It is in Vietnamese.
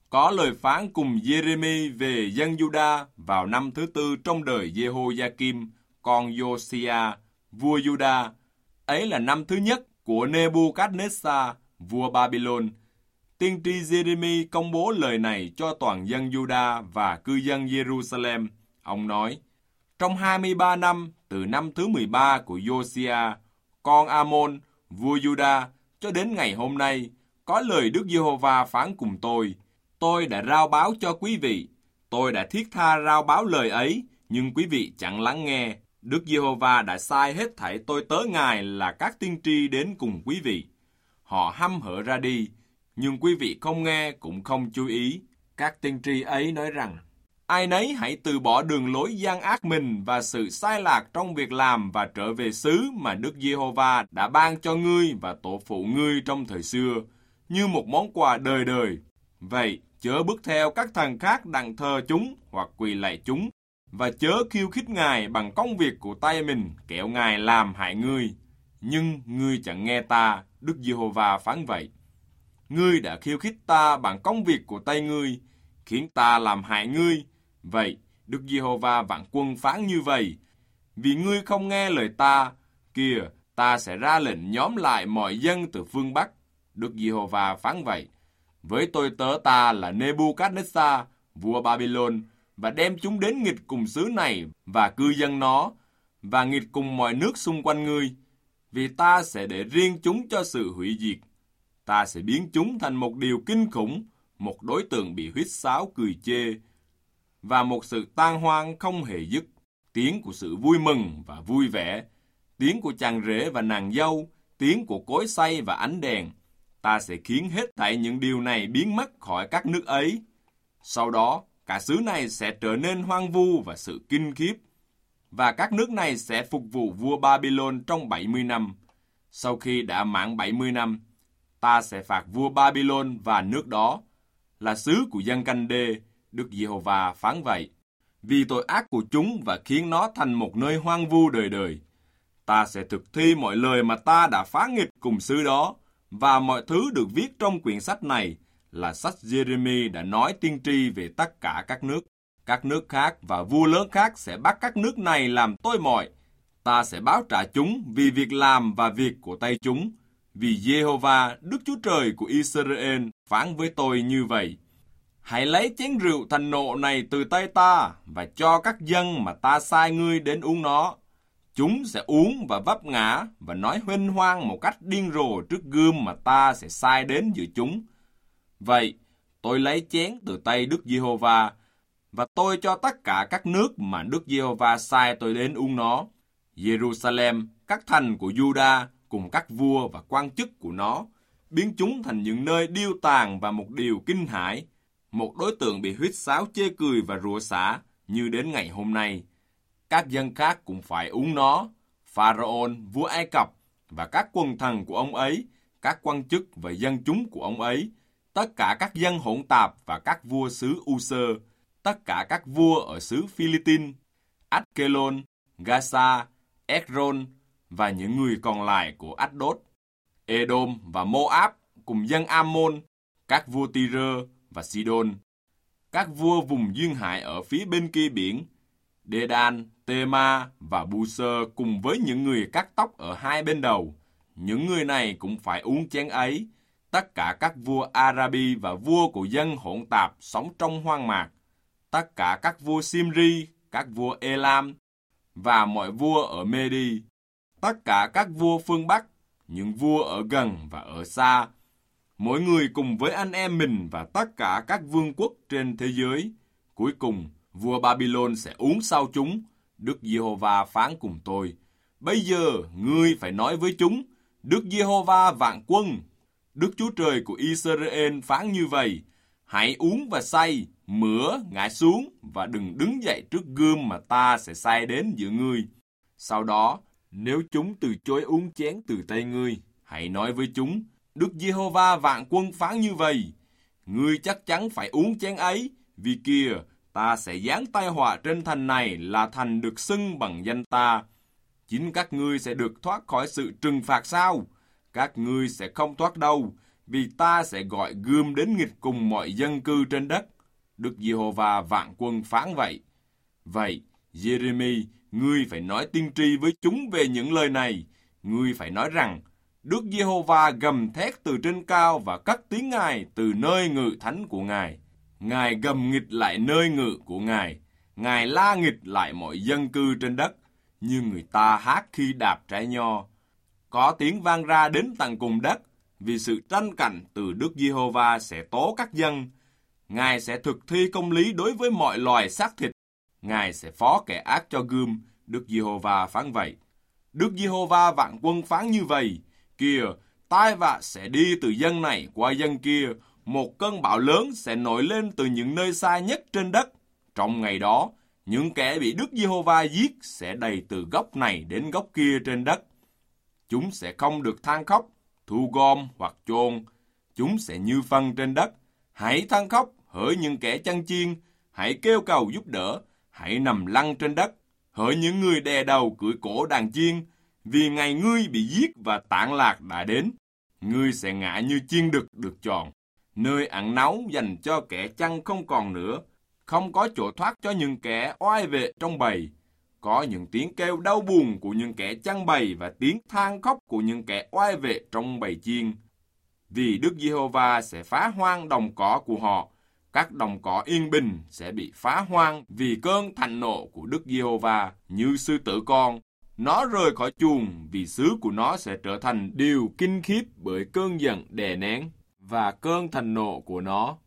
có lời phán cùng Giê-rê-mi về dân Giu-đa vào năm thứ tư trong đời Giê-hô-gia-kim, con Giô-si-a, vua Giu-đa. Ấy là năm thứ nhất của Nê-bu-cát-nết-sa, vua Ba-bi-lôn. Tiên tri Giê-rê-mi công bố lời này cho toàn dân Giu-đa và cư dân Giê-ru-sa-lem. Ông nói, trong 23 năm, từ năm thứ 13 của Giô-si-a, con A-môn, vua Giu-đa, cho đến ngày hôm nay, có lời Đức Giê-hô-va phán cùng tôi. Tôi đã rao báo cho quý vị. Tôi đã thiết tha rao báo lời ấy, nhưng quý vị chẳng lắng nghe. Đức Giê-hô-va đã sai hết thảy tôi tớ Ngài là các tiên tri đến cùng quý vị. Họ hăm hở ra đi, nhưng quý vị không nghe cũng không chú ý. Các tiên tri ấy nói rằng, ai nấy hãy từ bỏ đường lối gian ác mình và sự sai lạc trong việc làm và trở về xứ mà Đức Giê-hô-va đã ban cho ngươi và tổ phụ ngươi trong thời xưa, như một món quà đời đời. Vậy, chớ bước theo các thần khác đặng thờ chúng hoặc quỳ lạy chúng, và chớ khiêu khích Ngài bằng công việc của tay mình, kẻo Ngài làm hại ngươi. Nhưng ngươi chẳng nghe ta, Đức Giê-hô-va phán vậy. Ngươi đã khiêu khích ta bằng công việc của tay ngươi, khiến ta làm hại ngươi. Vậy, Đức Giê-hô-va vạn quân phán như vậy, vì ngươi không nghe lời ta, kìa, ta sẽ ra lệnh nhóm lại mọi dân từ phương Bắc. Đức Giê-hô-va phán vậy, với tôi tớ ta là Nê-bu-cát-nết-sa, vua Ba-bi-lôn, và đem chúng đến nghịch cùng xứ này và cư dân nó, và nghịch cùng mọi nước xung quanh ngươi, vì ta sẽ để riêng chúng cho sự hủy diệt. Ta sẽ biến chúng thành một điều kinh khủng, một đối tượng bị huýt sáo cười chê, và một sự tan hoang không hề dứt, tiếng của sự vui mừng và vui vẻ, tiếng của chàng rể và nàng dâu, tiếng của cối xay và ánh đèn. Ta sẽ khiến hết thảy những điều này biến mất khỏi các nước ấy. Sau đó, cả xứ này sẽ trở nên hoang vu và sự kinh khiếp, và các nước này sẽ phục vụ vua Ba-bi-lôn trong 70 năm. Sau khi đã mãn 70 năm, ta sẽ phạt vua Ba-bi-lôn và nước đó, là xứ của dân Canh-đê, Đức Giê-hô-va phán vậy, vì tội ác của chúng và khiến nó thành một nơi hoang vu đời đời. Ta sẽ thực thi mọi lời mà ta đã phán nghịch cùng xứ đó, và mọi thứ được viết trong quyển sách này là sách Giê-rê-mi đã nói tiên tri về tất cả các nước. Các nước khác và vua lớn khác sẽ bắt các nước này làm tôi mọi. Ta sẽ báo trả chúng vì việc làm và việc của tay chúng, vì Giê-hô-va, Đức Chúa Trời của Israel, phán với tôi như vậy. Hãy lấy chén rượu thành nộ này từ tay ta, và cho các dân mà ta sai ngươi đến uống nó. Chúng sẽ uống và vấp ngã, và nói huênh hoang một cách điên rồ trước gươm mà ta sẽ sai đến giữa chúng. Vậy, tôi lấy chén từ tay Đức Giê-hô-va, và tôi cho tất cả các nước mà Đức Giê-hô-va sai tôi đến uống nó. Giê-ru-sa-lem, các thành của Giu-đa, cùng các vua và quan chức của nó, biến chúng thành những nơi điêu tàn và một điều kinh hãi, một đối tượng bị huýt sáo chê cười và rủa xả như đến ngày hôm nay. Các dân khác cũng phải uống nó. Pharaon, vua Ai Cập và các quần thần của ông ấy, các quan chức và dân chúng của ông ấy, tất cả các dân hỗn tạp và các vua xứ U-sơ, tất cả các vua ở xứ Phi-li-tin, Át-kê-lôn, Ga-sa, Ét-rôn và những người còn lại của Át-đốt, Edom và Mô-áp cùng dân Am-môn, các vua Ti-rơ và Si-đôn, các vua vùng duyên hải ở phía bên kia biển, Đê-đan, Tê-ma và Bu-sơ cùng với những người cắt tóc ở hai bên đầu. Những người này cũng phải uống chén ấy. Tất cả các vua Arabi và vua của dân hỗn tạp sống trong hoang mạc. Tất cả các vua Simri, các vua Elam và mọi vua ở Mê-đi. Tất cả các vua phương Bắc, những vua ở gần và ở xa. Mỗi người cùng với anh em mình và tất cả các vương quốc trên thế giới. Cuối cùng, vua Babylon sẽ uống sau chúng. Đức Giê-hô-va phán cùng tôi. Bây giờ, ngươi phải nói với chúng, Đức Giê-hô-va vạn quân, Đức Chúa Trời của Israel phán như vậy. Hãy uống và say, mửa, ngã xuống và đừng đứng dậy trước gươm mà ta sẽ sai đến giữa ngươi. Sau đó, nếu chúng từ chối uống chén từ tay ngươi, hãy nói với chúng, Đức Giê-hô-va vạn quân phán như vậy. Ngươi chắc chắn phải uống chén ấy, vì kìa, ta sẽ giáng tai họa trên thành này là thành được xưng bằng danh ta. Chính các ngươi sẽ được thoát khỏi sự trừng phạt sao? Các ngươi sẽ không thoát đâu, vì ta sẽ gọi gươm đến nghịch cùng mọi dân cư trên đất. Đức Giê-hô-va vạn quân phán vậy. Vậy, Giê-rê-mi, ngươi phải nói tiên tri với chúng về những lời này. Ngươi phải nói rằng, Đức Giê-hô-va gầm thét từ trên cao và cất tiếng Ngài từ nơi ngự thánh của Ngài. Ngài gầm nghịch lại nơi ngự của Ngài. Ngài la nghịch lại mọi dân cư trên đất, như người ta hát khi đạp trái nho. Có tiếng vang ra đến tận cùng đất, vì sự tranh cạnh từ Đức Giê-hô-va sẽ tố các dân. Ngài sẽ thực thi công lý đối với mọi loài xác thịt. Ngài sẽ phó kẻ ác cho gươm. Đức Giê-hô-va phán vậy. Đức Giê-hô-va vạn quân phán như vậy. Kìa, tai vạ sẽ đi từ dân này qua dân kia. Một cơn bão lớn sẽ nổi lên từ những nơi xa nhất trên đất. Trong ngày đó, những kẻ bị Đức Giê-hô-va giết sẽ đầy từ góc này đến góc kia trên đất. Chúng sẽ không được than khóc, thu gom hoặc chôn. Chúng sẽ như phân trên đất. Hãy than khóc, hỡi những kẻ chăn chiên. Hãy kêu cầu giúp đỡ. Hãy nằm lăn trên đất. Hỡi những người đè đầu cưỡi cổ đàn chiên. Vì ngày ngươi bị giết và tản lạc đã đến. Ngươi sẽ ngã như chiên đực được chọn. Nơi ẩn náu dành cho kẻ chăn không còn nữa. Không có chỗ thoát cho những kẻ oai vệ trong bầy. Có những tiếng kêu đau buồn của những kẻ chăn bầy và tiếng than khóc của những kẻ oai vệ trong bầy chiên. Vì Đức Giê-hô-va sẽ phá hoang đồng cỏ của họ. Các đồng cỏ yên bình sẽ bị phá hoang vì cơn thạnh nộ của Đức Giê-hô-va như sư tử con. Nó rời khỏi chuồng vì xứ của nó sẽ trở thành điều kinh khiếp bởi cơn giận đè nén và cơn thạnh nộ của nó